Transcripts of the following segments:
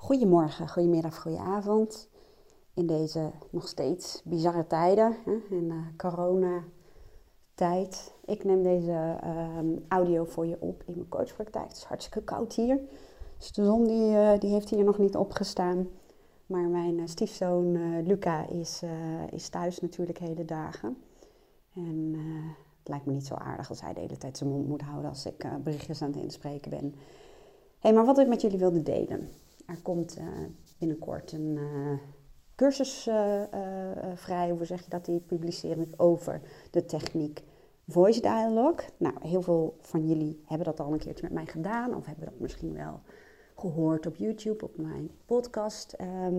Goedemorgen, goedemiddag, goedenavond. In deze nog steeds bizarre tijden, in coronatijd. Ik neem deze audio voor je op in mijn coachpraktijk. Het is hartstikke koud hier. Dus de zon die heeft hier nog niet opgestaan. Maar mijn stiefzoon Luca is thuis natuurlijk hele dagen. En het lijkt me niet zo aardig als hij de hele tijd zijn mond moet houden als ik berichtjes aan het inspreken ben. Maar wat ik met jullie wilde delen. Er komt binnenkort een cursus vrij, hoe zeg je dat, die publiceer ik over de techniek Voice Dialogue. Nou, heel veel van jullie hebben dat al een keertje met mij gedaan of hebben dat misschien wel gehoord op YouTube, op mijn podcast.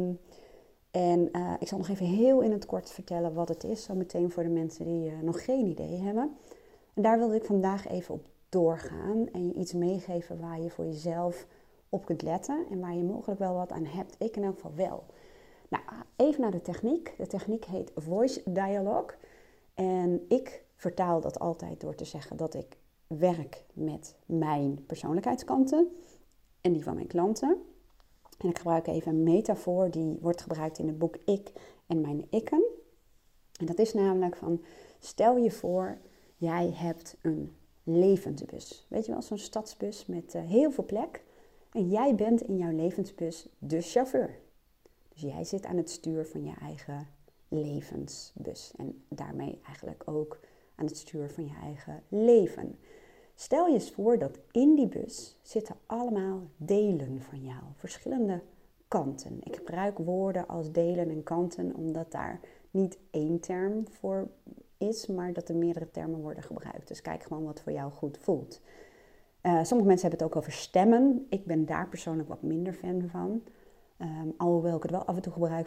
Ik zal nog even heel in het kort vertellen wat het is, zo meteen voor de mensen die nog geen idee hebben. En daar wilde ik vandaag even op doorgaan en je iets meegeven waar je voor jezelf op kunt letten en waar je mogelijk wel wat aan hebt. Ik in elk geval wel. Nou, even naar de techniek. De techniek heet Voice Dialogue. En ik vertaal dat altijd door te zeggen dat ik werk met mijn persoonlijkheidskanten en die van mijn klanten. En ik gebruik even een metafoor die wordt gebruikt in het boek Ik en mijn ikken. En dat is namelijk van, stel je voor, jij hebt een levensbus. Weet je wel, zo'n stadsbus met heel veel plek. En jij bent in jouw levensbus de chauffeur. Dus jij zit aan het stuur van je eigen levensbus. En daarmee eigenlijk ook aan het stuur van je eigen leven. Stel je eens voor dat in die bus zitten allemaal delen van jou. Verschillende kanten. Ik gebruik woorden als delen en kanten omdat daar niet één term voor is, maar dat er meerdere termen worden gebruikt. Dus kijk gewoon wat voor jou goed voelt. Sommige mensen hebben het ook over stemmen. Ik ben daar persoonlijk wat minder fan van. Alhoewel ik het wel af en toe gebruik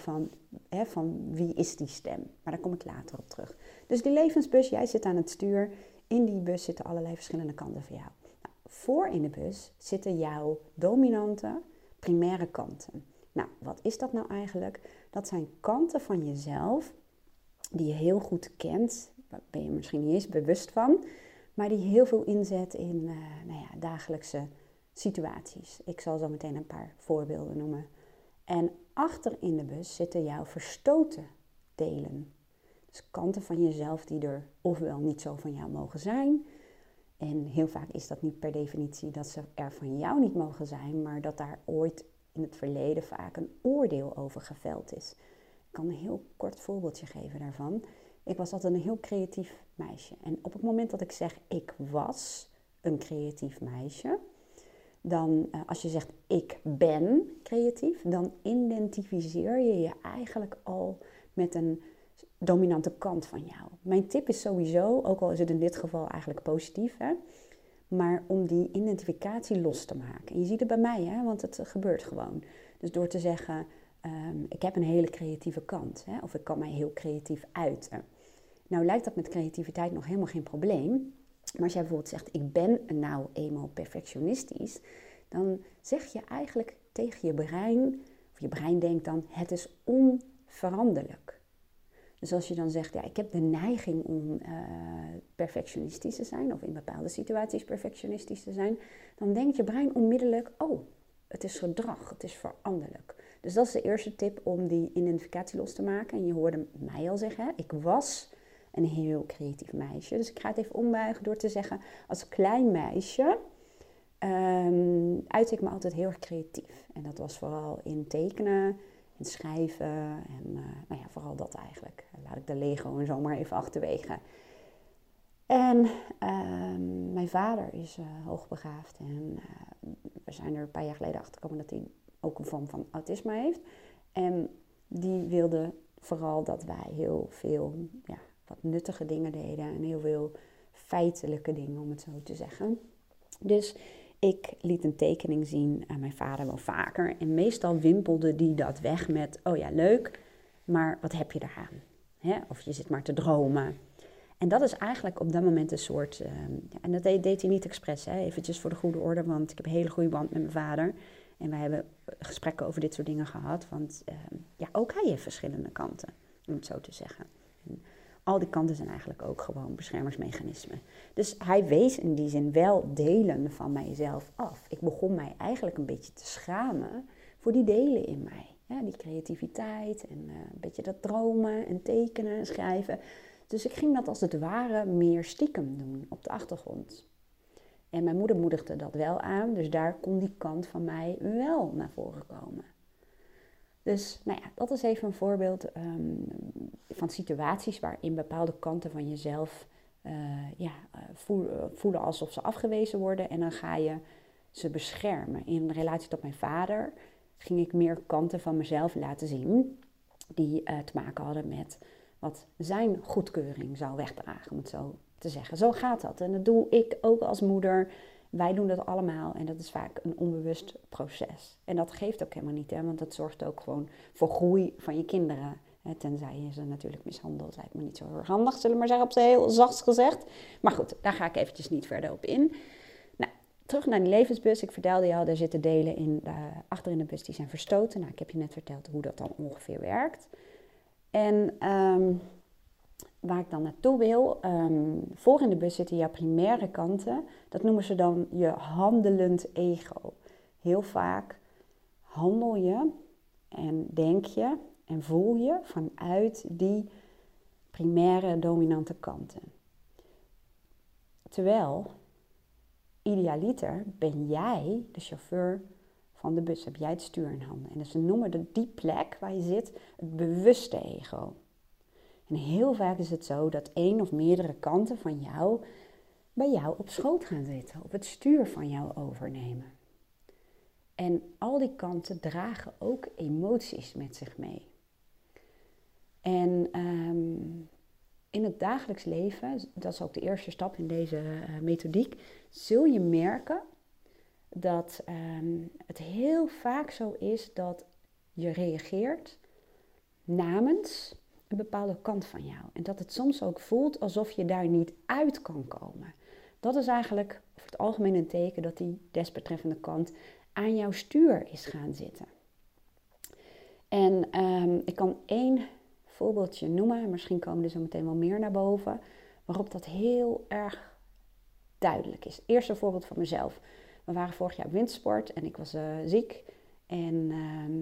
van wie is die stem. Maar daar kom ik later op terug. Dus die levensbus, jij zit aan het stuur. In die bus zitten allerlei verschillende kanten van jou. Nou, voor in de bus zitten jouw dominante, primaire kanten. Nou, wat is dat nou eigenlijk? Dat zijn kanten van jezelf die je heel goed kent. Daar ben je misschien niet eens bewust van. Maar die heel veel inzet in dagelijkse situaties. Ik zal zo meteen een paar voorbeelden noemen. En achter in de bus zitten jouw verstoten delen. Dus kanten van jezelf die er ofwel niet zo van jou mogen zijn. En heel vaak is dat niet per definitie dat ze er van jou niet mogen zijn. Maar dat daar ooit in het verleden vaak een oordeel over geveld is. Ik kan een heel kort voorbeeldje geven daarvan. Ik was altijd een heel creatief meisje. En op het moment dat ik zeg ik was een creatief meisje, dan als je zegt ik ben creatief, dan identificeer je je eigenlijk al met een dominante kant van jou. Mijn tip is sowieso, ook al is het in dit geval eigenlijk positief, maar om die identificatie los te maken. En je ziet het bij mij, want het gebeurt gewoon. Dus door te zeggen, ik heb een hele creatieve kant, of ik kan mij heel creatief uiten. Nou lijkt dat met creativiteit nog helemaal geen probleem. Maar als jij bijvoorbeeld zegt, ik ben nou eenmaal perfectionistisch, dan zeg je eigenlijk tegen je brein, of je brein denkt dan, het is onveranderlijk. Dus als je dan zegt, ja, ik heb de neiging om perfectionistisch te zijn, of in bepaalde situaties perfectionistisch te zijn, dan denkt je brein onmiddellijk, oh, het is gedrag, het is veranderlijk. Dus dat is de eerste tip om die identificatie los te maken. En je hoorde mij al zeggen, ik was een heel creatief meisje. Dus ik ga het even ombuigen door te zeggen, als klein meisje uitte ik me altijd heel erg creatief. En dat was vooral in tekenen, in schrijven en vooral dat eigenlijk. Laat ik de Lego en zo maar even achterwege. En mijn vader is hoogbegaafd en we zijn er een paar jaar geleden achter gekomen dat hij ook een vorm van autisme heeft. En die wilde vooral dat wij heel veel wat nuttige dingen deden en heel veel feitelijke dingen, om het zo te zeggen. Dus ik liet een tekening zien aan mijn vader wel vaker. En meestal wimpelde die dat weg met, oh ja, leuk, maar wat heb je daaraan? Of je zit maar te dromen. En dat is eigenlijk op dat moment een soort, en dat deed hij niet expres, eventjes voor de goede orde, want ik heb een hele goede band met mijn vader. En wij hebben gesprekken over dit soort dingen gehad, want ook hij heeft verschillende kanten, om het zo te zeggen. En al die kanten zijn eigenlijk ook gewoon beschermingsmechanismen. Dus hij wees in die zin wel delen van mijzelf af. Ik begon mij eigenlijk een beetje te schamen voor die delen in mij. Ja, die creativiteit en een beetje dat dromen en tekenen en schrijven. Dus ik ging dat als het ware meer stiekem doen op de achtergrond. En mijn moeder moedigde dat wel aan, dus daar kon die kant van mij wel naar voren komen. Dus nou ja, dat is even een voorbeeld van situaties waarin bepaalde kanten van jezelf voelen alsof ze afgewezen worden. En dan ga je ze beschermen. In relatie tot mijn vader ging ik meer kanten van mezelf laten zien die te maken hadden met wat zijn goedkeuring zou wegdragen, om het zo te zeggen. Zo gaat dat. En dat doe ik ook als moeder. Wij doen dat allemaal en dat is vaak een onbewust proces. En dat geeft ook helemaal niet, hè, want dat zorgt ook gewoon voor groei van je kinderen. Hè, tenzij je ze natuurlijk mishandelt, lijkt me niet zo heel erg handig, zullen we maar zeggen, op z'n heel zacht gezegd. Maar goed, daar ga ik eventjes niet verder op in. Nou, terug naar die levensbus. Ik vertelde je al, er zitten delen achter in de bus die zijn verstoten. Nou, ik heb je net verteld hoe dat dan ongeveer werkt. En waar ik dan naartoe wil, voor in de bus zitten jouw primaire kanten. Dat noemen ze dan je handelend ego. Heel vaak handel je en denk je en voel je vanuit die primaire dominante kanten. Terwijl, idealiter ben jij de chauffeur van de bus, heb jij het stuur in handen. En dus ze noemen die plek waar je zit het bewuste ego. En heel vaak is het zo dat één of meerdere kanten van jou bij jou op schoot gaan zitten, op het stuur van jou overnemen. En al die kanten dragen ook emoties met zich mee. En in het dagelijks leven, dat is ook de eerste stap in deze methodiek, zul je merken dat het heel vaak zo is dat je reageert namens een bepaalde kant van jou. En dat het soms ook voelt alsof je daar niet uit kan komen. Dat is eigenlijk over het algemeen een teken dat die desbetreffende kant aan jouw stuur is gaan zitten. En ik kan 1 voorbeeldje noemen, misschien komen er zo meteen wel meer naar boven, waarop dat heel erg duidelijk is. Eerste voorbeeld van mezelf. We waren vorig jaar op wintersport en ik was ziek. En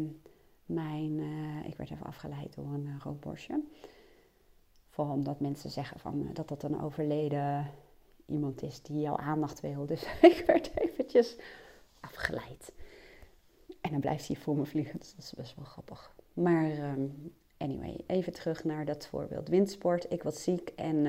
ik werd even afgeleid door een rookborstje. Vooral omdat mensen zeggen dat dat een overleden iemand is die jouw aandacht wil. Dus ik werd eventjes afgeleid. En dan blijft hij voor me vliegen, dus dat is best wel grappig. Maar anyway, even terug naar dat voorbeeld. Windsport, ik was ziek en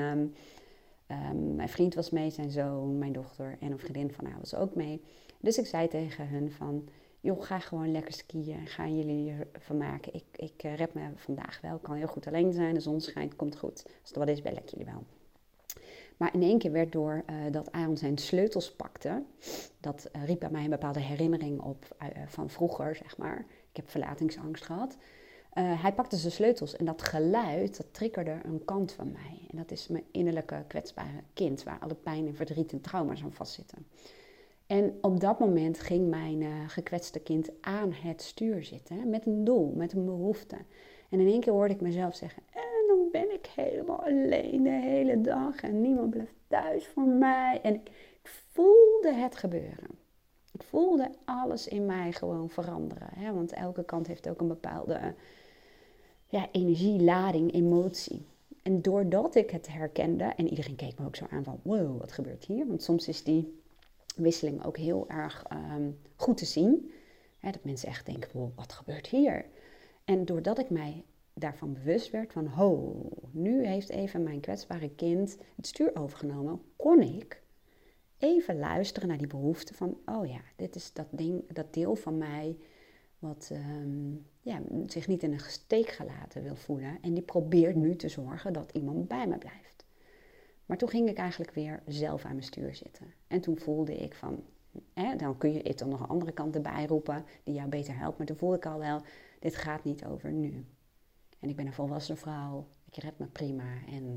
mijn vriend was mee, zijn zoon, mijn dochter en een vriendin van haar was ook mee. Dus ik zei tegen hun van, joh, ga gewoon lekker skiën, gaan jullie ervan maken. Ik red me vandaag wel, kan heel goed alleen zijn, de zon schijnt, komt goed. Als er wat is, bel ik jullie wel. Maar in één keer werd door dat Aaron zijn sleutels pakte, dat riep bij mij een bepaalde herinnering op van vroeger, zeg maar. Ik heb verlatingsangst gehad. Hij pakte zijn sleutels en dat geluid, dat triggerde een kant van mij. En dat is mijn innerlijke kwetsbare kind, waar alle pijn en verdriet en trauma's aan vastzitten. En op dat moment ging mijn gekwetste kind aan het stuur zitten, hè, met een doel, met een behoefte. En in één keer hoorde ik mezelf zeggen, en dan ben ik helemaal alleen de hele dag en niemand blijft thuis voor mij. En ik voelde het gebeuren. Ik voelde alles in mij gewoon veranderen. Hè? Want elke kant heeft ook een bepaalde energie, lading, emotie. En doordat ik het herkende, en iedereen keek me ook zo aan van, wow, wat gebeurt hier? Want soms is die wisseling ook heel erg goed te zien. Hè? Dat mensen echt denken, wow, wat gebeurt hier? En doordat ik mij daarvan bewust werd van, nu heeft even mijn kwetsbare kind het stuur overgenomen, kon ik even luisteren naar die behoefte van, oh ja, dit is dat deel van mij wat zich niet in een steek gelaten wil voelen. En die probeert nu te zorgen dat iemand bij me blijft. Maar toen ging ik eigenlijk weer zelf aan mijn stuur zitten. En toen voelde ik van, dan kun je dan nog een andere kant erbij roepen die jou beter helpt. Maar toen voelde ik al wel, dit gaat niet over nu. En ik ben een volwassen vrouw, ik red me prima en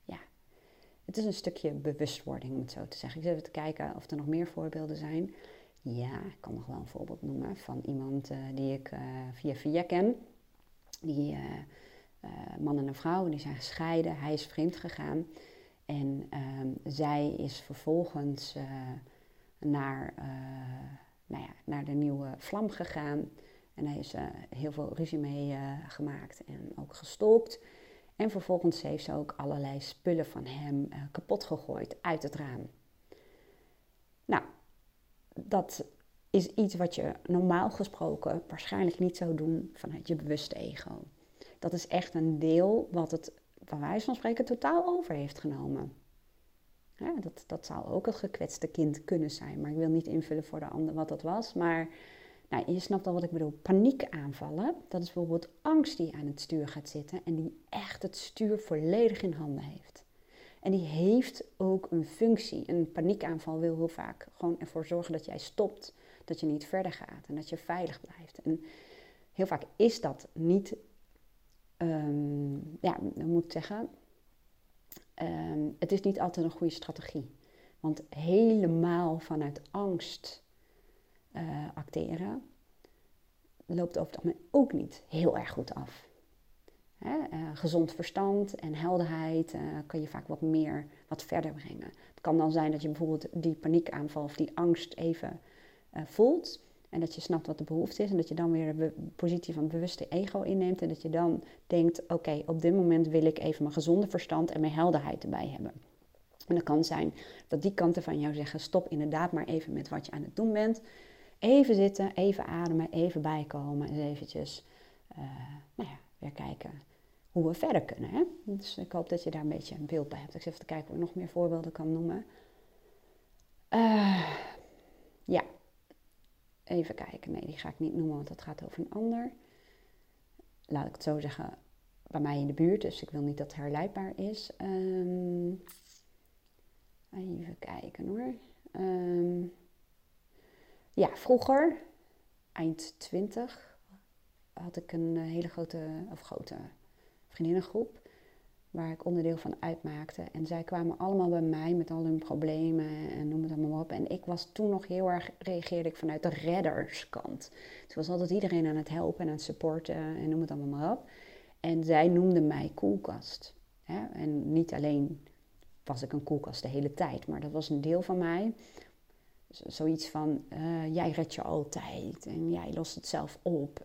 het is een stukje bewustwording, om het zo te zeggen. Ik zit even te kijken of er nog meer voorbeelden zijn. Ja, ik kan nog wel een voorbeeld noemen van iemand die ik via ken. Die man en een vrouw, die zijn gescheiden. Hij is vreemd gegaan. En zij is vervolgens naar de nieuwe vlam gegaan. En hij is heel veel ruzie mee gemaakt en ook gestalkt. En vervolgens heeft ze ook allerlei spullen van hem kapot gegooid uit het raam. Nou, dat is iets wat je normaal gesproken waarschijnlijk niet zou doen vanuit je bewuste ego. Dat is echt een deel wat het, van wijze van spreken, totaal over heeft genomen. Ja, dat zou ook het gekwetste kind kunnen zijn. Maar ik wil niet invullen voor de ander wat dat was. Maar nou, je snapt al wat ik bedoel. Paniekaanvallen, dat is bijvoorbeeld angst die aan het stuur gaat zitten. En die echt het stuur volledig in handen heeft. En die heeft ook een functie. Een paniekaanval wil heel vaak gewoon ervoor zorgen dat jij stopt. Dat je niet verder gaat en dat je veilig blijft. En heel vaak is dat niet, dan moet ik zeggen, het is niet altijd een goede strategie. Want helemaal vanuit angst acteren loopt over het algemeen ook niet heel erg goed af. Gezond verstand en helderheid kan je vaak wat verder brengen. Het kan dan zijn dat je bijvoorbeeld die paniekaanval of die angst even voelt. En dat je snapt wat de behoefte is. En dat je dan weer de positie van het bewuste ego inneemt. En dat je dan denkt, oké, op dit moment wil ik even mijn gezonde verstand en mijn helderheid erbij hebben. En dat kan zijn dat die kanten van jou zeggen, stop inderdaad maar even met wat je aan het doen bent. Even zitten, even ademen, even bijkomen. En eventjes weer kijken hoe we verder kunnen. Hè? Dus ik hoop dat je daar een beetje een beeld bij hebt. Ik zit even te kijken of ik nog meer voorbeelden kan noemen. Even kijken. Nee, die ga ik niet noemen, want dat gaat over een ander. Laat ik het zo zeggen, bij mij in de buurt. Dus ik wil niet dat het herleidbaar is. Even kijken hoor. Vroeger, eind 20, had ik een hele grote vriendinnengroep waar ik onderdeel van uitmaakte. En zij kwamen allemaal bij mij met al hun problemen en noem het allemaal maar op. En ik was toen nog heel erg, reageerde ik vanuit de redderskant. Dus was altijd iedereen aan het helpen en aan het supporten en noem het allemaal maar op. En zij noemden mij koelkast. En niet alleen was ik een koelkast de hele tijd, maar dat was een deel van mij. Zoiets van, jij redt je altijd en jij lost het zelf op.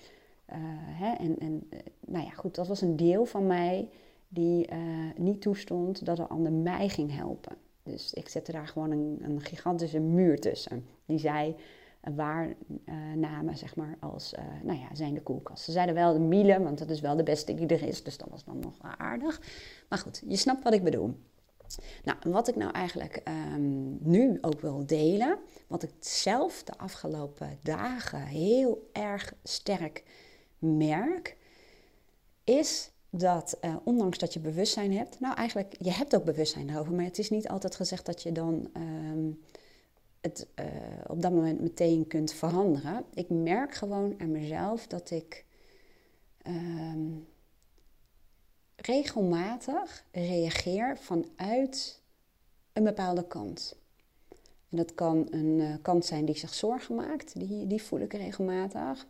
Goed, dat was een deel van mij die niet toestond dat een ander mij ging helpen. Dus ik zette daar gewoon een gigantische muur tussen. Die zij waarnamen, zeg maar, als zijn de koelkast. Ze zeiden wel de Miele, want dat is wel de beste die er is. Dus dat was dan nog aardig. Maar goed, je snapt wat ik bedoel. Nou, wat ik nou eigenlijk nu ook wil delen, wat ik zelf de afgelopen dagen heel erg sterk merk, is dat ondanks dat je bewustzijn hebt, nou eigenlijk, je hebt ook bewustzijn daarover, maar het is niet altijd gezegd dat je dan het op dat moment meteen kunt veranderen. Ik merk gewoon aan mezelf dat ik regelmatig reageer vanuit een bepaalde kant. En dat kan een kant zijn die zich zorgen maakt, die voel ik regelmatig.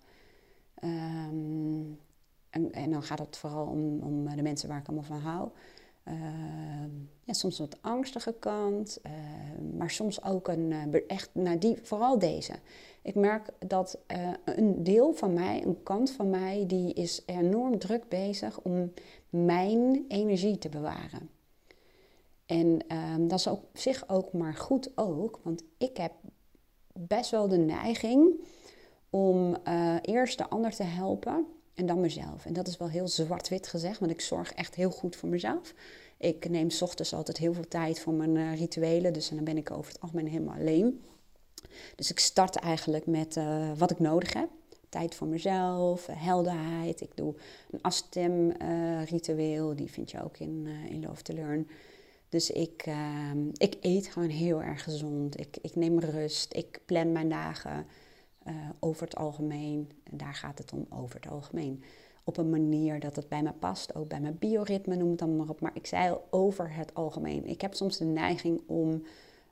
En dan gaat het vooral om de mensen waar ik allemaal van hou. Soms een wat angstige kant, maar soms ook vooral deze. Ik merk dat een deel van mij, een kant van mij, die is enorm druk bezig om mijn energie te bewaren. En dat is op zich ook maar goed ook, want ik heb best wel de neiging om eerst de ander te helpen en dan mezelf. En dat is wel heel zwart-wit gezegd, want ik zorg echt heel goed voor mezelf. Ik neem 's ochtends altijd heel veel tijd voor mijn rituelen, dus dan ben ik over het algemeen helemaal alleen. Dus ik start eigenlijk met wat ik nodig heb. Tijd voor mezelf, helderheid. Ik doe een afstemritueel, die vind je ook in Love to Learn. Dus ik eet gewoon heel erg gezond. Ik neem rust, ik plan mijn dagen over het algemeen. En daar gaat het om, over het algemeen. Op een manier dat het bij me past, ook bij mijn bioritme, noem het dan maar op. Maar ik zei al, over het algemeen. Ik heb soms de neiging om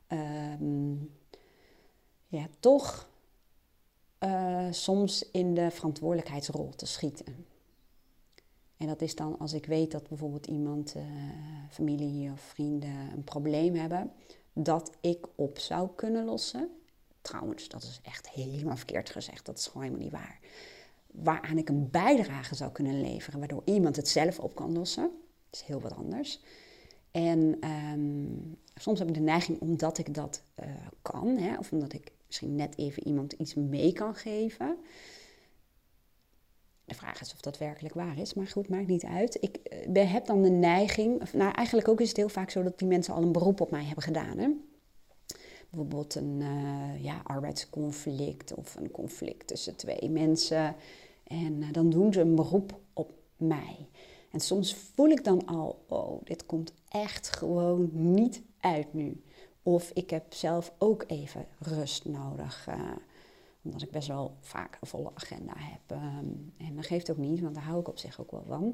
toch soms in de verantwoordelijkheidsrol te schieten. En dat is dan als ik weet dat bijvoorbeeld iemand, familie of vrienden, een probleem hebben, dat ik op zou kunnen lossen. Trouwens, dat is echt helemaal verkeerd gezegd. Dat is gewoon helemaal niet waar. waaraan ik een bijdrage zou kunnen leveren, waardoor iemand het zelf op kan lossen. Dat is heel wat anders. En soms heb ik de neiging, omdat ik dat kan, hè, of omdat ik misschien net even iemand iets mee kan geven. De vraag is of dat werkelijk waar is, maar goed, maakt niet uit. Ik heb dan de neiging, eigenlijk ook is het heel vaak zo dat die mensen al een beroep op mij hebben gedaan. Hè? Bijvoorbeeld een arbeidsconflict of een conflict tussen twee mensen. En dan doen ze een beroep op mij. En soms voel ik dan al, dit komt echt gewoon niet uit nu. Of ik heb zelf ook even rust nodig. Omdat ik best wel vaak een volle agenda heb. En dat geeft ook niet, want daar hou ik op zich ook wel van.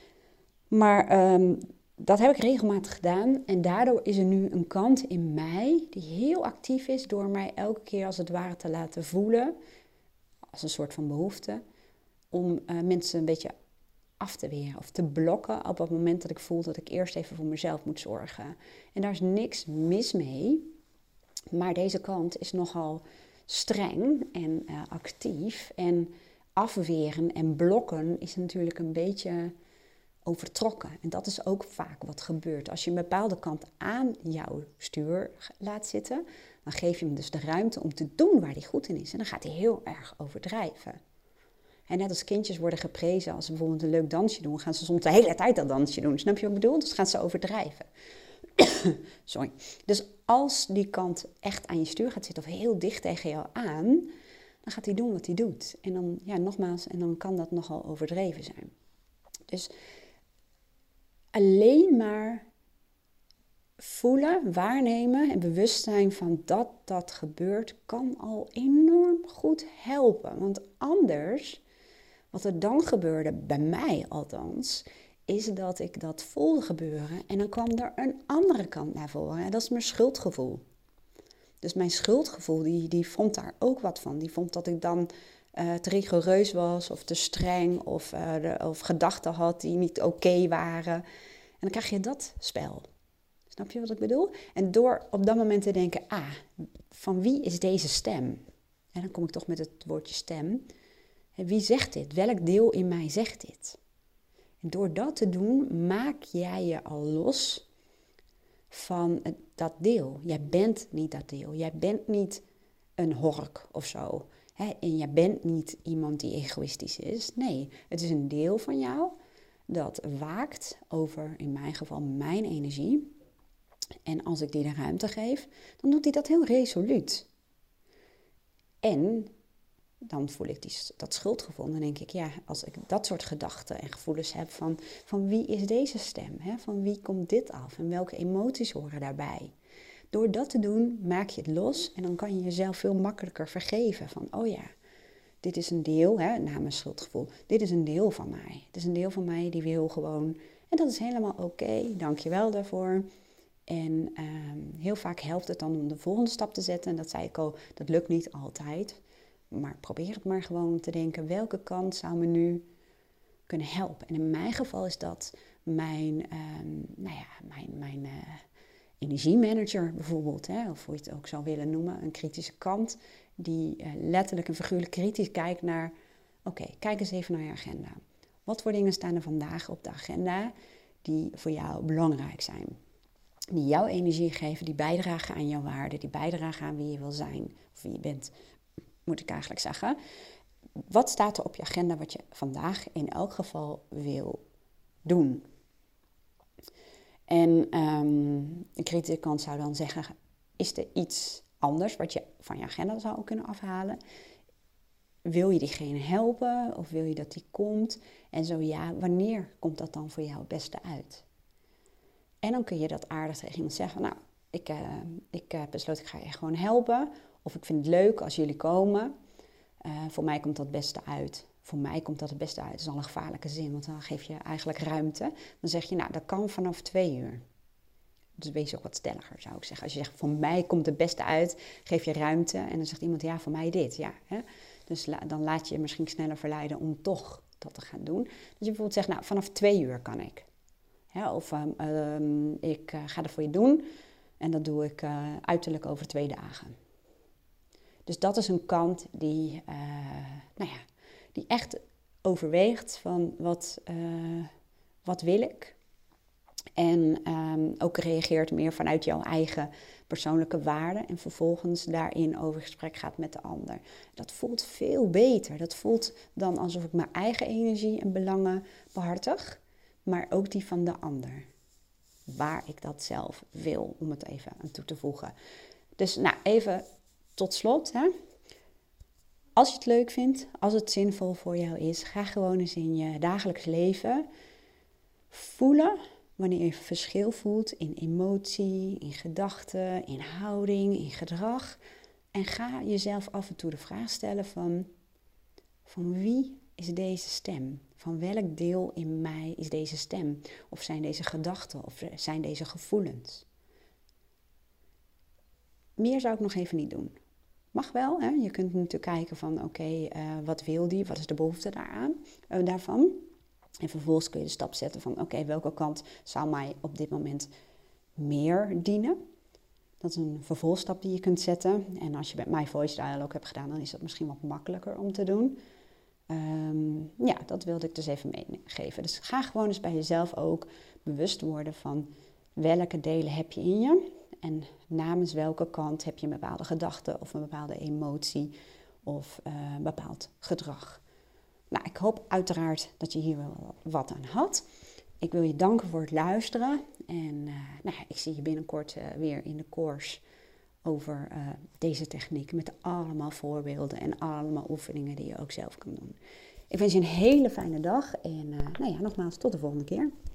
Maar dat heb ik regelmatig gedaan. En daardoor is er nu een kant in mij die heel actief is door mij elke keer als het ware te laten voelen. Als een soort van behoefte. Om mensen een beetje af te weren of te blokken op het moment dat ik voel dat ik eerst even voor mezelf moet zorgen. En daar is niks mis mee. Maar deze kant is nogal streng en actief. En afweren en blokken is natuurlijk een beetje overtrokken. En dat is ook vaak wat gebeurt. Als je een bepaalde kant aan jouw stuur laat zitten, dan geef je hem dus de ruimte om te doen waar hij goed in is. En dan gaat hij heel erg overdrijven. En net als kindjes worden geprezen als ze bijvoorbeeld een leuk dansje doen, gaan ze soms de hele tijd dat dansje doen. Snap je wat ik bedoel? Dus gaan ze overdrijven. Sorry. Dus als die kant echt aan je stuur gaat zitten of heel dicht tegen jou aan, dan gaat hij doen wat hij doet. En dan, nogmaals, en dan kan dat nogal overdreven zijn. Dus alleen maar voelen, waarnemen en bewust zijn van dat gebeurt, kan al enorm goed helpen. Want anders, wat er dan gebeurde, bij mij althans, is dat ik dat voelde gebeuren en dan kwam er een andere kant naar voren. En dat is mijn schuldgevoel. Dus mijn schuldgevoel, die vond daar ook wat van. Die vond dat ik dan te rigoureus was of te streng of gedachten had die niet oké waren. En dan krijg je dat spel. Snap je wat ik bedoel? En door op dat moment te denken, van wie is deze stem? En dan kom ik toch met het woordje stem. En wie zegt dit? Welk deel in mij zegt dit? En door dat te doen, maak jij je al los van dat deel. Jij bent niet dat deel. Jij bent niet een hork of zo. En jij bent niet iemand die egoïstisch is. Nee, het is een deel van jou dat waakt over, in mijn geval, mijn energie. En als ik die de ruimte geef, dan doet hij dat heel resoluut. En dan voel ik dat schuldgevoel. Dan denk ik, als ik dat soort gedachten en gevoelens heb van wie is deze stem? Van wie komt dit af? En welke emoties horen daarbij? Door dat te doen, maak je het los. En dan kan je jezelf veel makkelijker vergeven. Van, dit is een deel, namens schuldgevoel. Dit is een deel van mij. Het is een deel van mij die wil gewoon. En dat is helemaal oké. Dank je wel daarvoor. En heel vaak helpt het dan om de volgende stap te zetten. En dat zei ik al, dat lukt niet altijd. Maar probeer het maar gewoon te denken, welke kant zou me nu kunnen helpen? En in mijn geval is dat mijn energiemanager bijvoorbeeld. Of hoe je het ook zou willen noemen. Een kritische kant die letterlijk en figuurlijk kritisch kijkt naar, kijk eens even naar je agenda. Wat voor dingen staan er vandaag op de agenda die voor jou belangrijk zijn? Die jouw energie geven, die bijdragen aan jouw waarde, die bijdragen aan wie je wil zijn, of wie je bent, moet ik eigenlijk zeggen. Wat staat er op je agenda wat je vandaag in elk geval wil doen? En een kritische kant zou dan zeggen, is er iets anders wat je van je agenda zou kunnen afhalen? Wil je diegene helpen of wil je dat die komt? En zo ja, wanneer komt dat dan voor jou het beste uit? En dan kun je dat aardig tegen iemand zeggen. Ik besloot, ik ga je gewoon helpen. Of ik vind het leuk als jullie komen. Voor mij komt dat het beste uit. Voor mij komt dat het beste uit. Dat is al een gevaarlijke zin, want dan geef je eigenlijk ruimte. Dan zeg je, dat kan vanaf 2:00. Dus wees ook wat stelliger, zou ik zeggen. Als je zegt, voor mij komt het beste uit, geef je ruimte. En dan zegt iemand, voor mij dit. Ja, hè? Dus dan laat je je misschien sneller verleiden om toch dat te gaan doen. Dus je bijvoorbeeld zegt, vanaf 2:00 kan ik. Of ik ga dat voor je doen en dat doe ik uiterlijk over 2 dagen. Dus dat is een kant die echt overweegt van wat wil ik? En ook reageert meer vanuit jouw eigen persoonlijke waarden. En vervolgens daarin over gesprek gaat met de ander. Dat voelt veel beter. Dat voelt dan alsof ik mijn eigen energie en belangen behartig. Maar ook die van de ander. Waar ik dat zelf wil, om het even aan toe te voegen. Dus even tot slot. Hè. Als je het leuk vindt, als het zinvol voor jou is, ga gewoon eens in je dagelijks leven voelen wanneer je verschil voelt in emotie, in gedachten, in houding, in gedrag. En ga jezelf af en toe de vraag stellen van wie is deze stem? Van welk deel in mij is deze stem? Of zijn deze gedachten? Of zijn deze gevoelens? Meer zou ik nog even niet doen. Mag wel, hè? Je kunt natuurlijk kijken van oké, wat wil die? Wat is de behoefte daarvan? En vervolgens kun je de stap zetten van oké, welke kant zou mij op dit moment meer dienen? Dat is een vervolgstap die je kunt zetten. En als je met My Voice Dialogue hebt gedaan, dan is dat misschien wat makkelijker om te doen. Dat wilde ik dus even meegeven. Dus ga gewoon eens bij jezelf ook bewust worden van welke delen heb je in je. En namens welke kant heb je een bepaalde gedachte of een bepaalde emotie of een bepaald gedrag. Nou, ik hoop uiteraard dat je hier wel wat aan had. Ik wil je danken voor het luisteren. En ik zie je binnenkort weer in de course over deze techniek. Met allemaal voorbeelden en allemaal oefeningen die je ook zelf kan doen. Ik wens je een hele fijne dag. En nogmaals, tot de volgende keer.